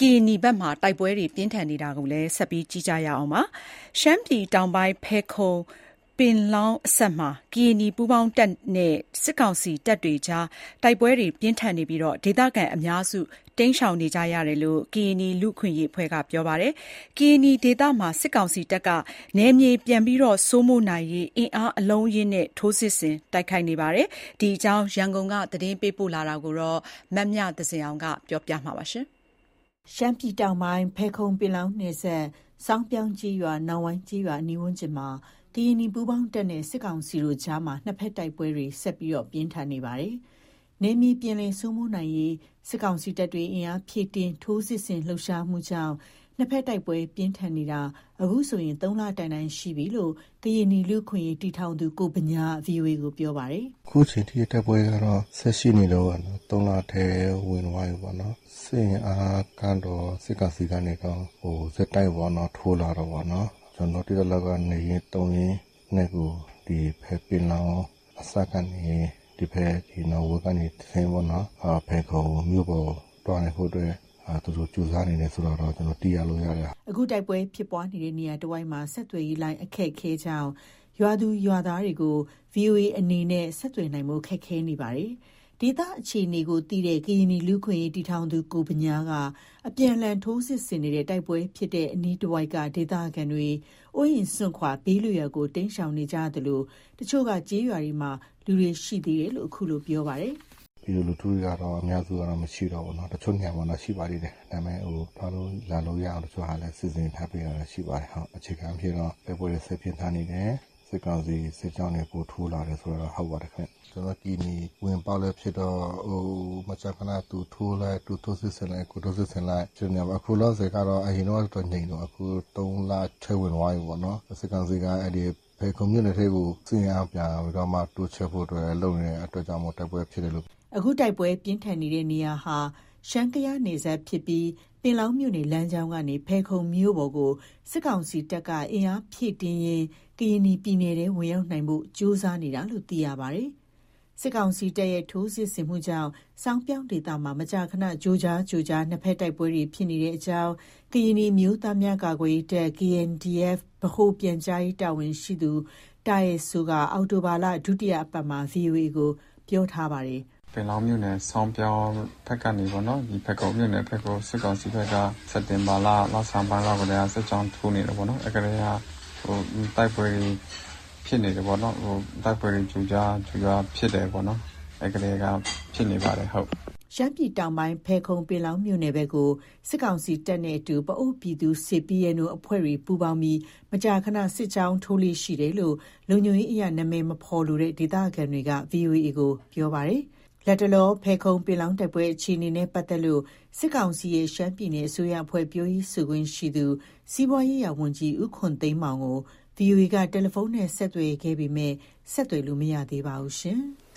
ကရင်နီဘက်မှာတိုက်ပွဲတွေပြင်းထန်နေတာကိုလည်းဆက်ပြီးကြည့်ကြရအောင်ပါ။ရှမ်းပြည်တောင်ပိုင်းဖယ်ခုံပင်လောင်းအစပ်မှာကရင်နီပူးပေါင်းတပ်နဲ့စစ်ကောင်စီတပ်တွေကြားတိုက်ပွဲတွေပြင်းထန်နေပြီးဒေသခံအများစုတိမ်းရှောင်နေကြရတယ်လို့ကရင်နီလူ့အခွင့်အရေးအဖွဲ့ကပြောပါတယ်။ကရင်နီဒေသမှာစစ်ကောင်စီတပ်ကနယ်မြေပြန်ပြီးစိုးမိုးနိုင်ရေးအင်အားအလုံးအရင်းနဲ့ထိုးစစ်ဆင်တိုက်ခိုက်နေပါတယ်။ဒီအကြောင်းရန်ကုန်ကသတင်းပေးပို့လာတာကိုမမြသဇင်အောင်ကပြောပြမှာပါ။ရှမ်းပြည်တောင်ပိုင်းဖယ်ခုံပင်လောင်းနယ်စပ်စောင်းပြောင်းကျေးရွာနောင်ဝိုင်းကျေးရွာအနီးဝန်းကျင်မှာကရင်နီပူးပေါင်းတပ်နဲ့စစ်ကောင်စီတို့ကြားမှာနှစ်ဖက်တိုက်ပွဲတွေဆက်ပြီးပြင်းထန်နေပါတယ်။နယ်မြေပြန်လည်စိုးမိုးနိုင်ရေးစစ်ကောင်စီတပ်တွေအင်အားဖြည့်တင်းထိုးစစ်ဆင်လှုပ်ရှားမှုကြောင့်နှစ်ဖက်တိုက်ပွဲပြင်းထန်နေတာအခုဆိုရင်3လတိုင်ရှိပြီလို့ကရင်နီလူ့အခွင့်အရေးတည်ထောင်သူကိုဗညာ VOA ကိုပြောပါတယ်။အခုချိန်ထိတိုက်ပွဲကတော့ဆက်ရှိနေတော့3လထဲဝင်သွားပြီပေါ့နော်။စစ်အားကတော့စစ်ကောင်စီကနေတော့စက်တိုက်ပေါ့နော်ထိုးလာတော့ပေါ့နော်။ကျွန်တော်တို့လည်းကနေရင်3ရင်နဲ့ကိုဒီဖက်ပင်လောင်းအစကနေဒီဖက်ဒီနော်ဝကနေသင်းပေါ့နော်ဖက်ခုံမြို့ပေါ်တွားနေဖို့အတွက်သူတို့ကြိုးစားနေတယ်ဆိုတော့ကျွန်တော်သိရလို့ရတယ်အခုတိုက်ပွဲဖြစ်ပွားနေတဲ့နေရာတစ်ဝိုက်မှာဆက်သွယ်ရေးလိုင်းအခက်ခဲကြောင်းရွာသူရွာသားတွေကို VOA အနေနဲ့ဆက်သွယ်နိုင်မှုခက်ခဲနေပါတယ်ဒေသအခြေအနေကိုသိတဲ့ကရင်နီလူ့ခွင့်ရေးတည်ထောင်သူကိုဗညာကအပြန်လန်ထိုးစစ်ဆင်နေတဲ့တိုက်ပွဲဖြစ်တဲ့အနီးတစ်ဝိုက်ကဒေသခံတွေအိုးရင်စွန့်ခွာဘေးလွတ်ရာကိုတိမ်းရှောင်နေကြတယ်လို့တချို့ကကြေးရွာတွေမှာလူတွေရှိသေးတယ်လို့အခုလိုပြောပါတယ်ပြည်သူလူထုကတော့အများစုကတော့မရှိတော့ဘူးเนาะတချို့နေရာမှာတော့ရှိပါသေးတယ်ဒါပေမဲ့ထားလို့လာလို့ရအောင်တချို့ဟာလည်းစီစဉ်ထားပေးရတာရှိပါတယ်ဟုတ်အခြေခံဖြစ်တော့ပဲပွဲဆက်ဖြစ်ထားနေတယ်စစ်ကောင်စီစစ်ကြောင်းတွေပို့ထိုးလာတယ်ဆိုတော့ဟုတ်ပါတယ်ခင်ကျွန်တော်ဒီနီဝင်ပေါက်လည်းဖြစ်တော့မချခနာတူထိုးလိုက်တူထိုးစစ်ဆင်လိုက်ကိုထိုးစစ်ဆင်လိုက်ကျွန်တော်အခုလောဆယ်ကတော့အရင်တော့နေတော့အခု3လထဲဝင်သွားပြီပေါ့နော်စစ်ကောင်စီကအဲ့ဒီဖယ်ခုံမြို့နယ်ထဲကိုစီရင်အောင်ပြန်ပြီးတော့မှတိုးချက်ဖို့အတွက်လုပ်နေတဲ့အတွက်ကြောင့်မို့တိုက်ပွဲဖြစ်တယ်လို့အခုတိုက်ပွဲပြင်းထန်နေတဲ့နေရာဟာရှမ်းကယားနယ်စပ်ဖြစ်ပြီးပင်လောင်းမြို့နယ်လမ်းကြောင်းကနေဖယ်ခုံမြို့ပေါ်ကိုစစ်ကောင်စီတပ်ကအင်အားဖြည့်တင်းရင်းကရင်နီပြည်နယ်ထဲဝင်ရောက်နိုင်ဖို့ကြိုးစားနေတာလို့သိရပါတယ်။စစ်ကောင်စီတပ်ရဲ့ထိုးစစ်ဆင်မှုကြောင့်စောင်းပြောင်းဒေသမှာမကြာခဏကြိုးကြားနှစ်ဖက်တိုက်ပွဲတွေဖြစ်နေတဲ့အကြောင်းကရင်နီမျိုးသားများကာကွယ်ရေးတပ် KNDF ဗဟိုပြန်ကြားရေးတာဝန်ရှိသူတာရဲဆိုကအော်တိုဘာလဒုတိယအပတ်မှာ VOA ကိုပြောထားပါတယ်ပင်လောင်းမြို့နယ်ဆောင်းပြောင်းဖက်ကနေပေါ့နော်ဒီဖက်ကောင်မြို့နယ်ဖက်ကိုစစ်ကောင်စီဘက်ကစက်တင်ဘာလလောက်ဆန်းပိုင်းလောက်ကတည်းကစစ်ကြောင်းထိုးနေတယ်ပေါ့နော်အဲ့ကလေးကတိုက်ပွဲဖြစ်နေတယ်ပေါ့နော်တိုက်ပွဲကြိုကြားဖြစ်တယ်ပေါ့နော်အဲ့ကလေးကဖြစ်နေပါတယ်ဟုတ်ရှမ်းပြည်တောင်ပိုင်းဖယ်ခုံပင်လောင်းမြို့နယ်ဘက်ကိုစစ်ကောင်စီတပ်နဲ့အတူပအိုးပြည်သူစစ်ပီအဲနိုအဖွဲ့တွေပူးပေါင်းပြီးမကြာခဏစစ်ကြောင်းထိုးလေးရှိတယ်လို့လုံခြုံရေးအရာနာမည်မဖော်လို့တဲ့ဒေသခံတွေက VOA ကိုပြောပါတယ်လက်တလောဖယ်ခုံပင်လောင်းတိုက်ပွဲအခြေအနေနဲ့ပတ်သက်လို့စစ်ကောင်စီရဲ့ရှမ်းပြည်နယ်အစိုးရအဖွဲ့ပြောရေးဆိုခွင့်ရှိသူစီးပွားရေးရာဝန်ကြီးဦးခွန်သိန်းမောင်ကို VOA ကတယ်လီဖုန်းနဲ့ဆက်သွယ်ခဲ့ပေမဲ့ဆက်သွယ်လို့မရသေးပါဘူးရှင်။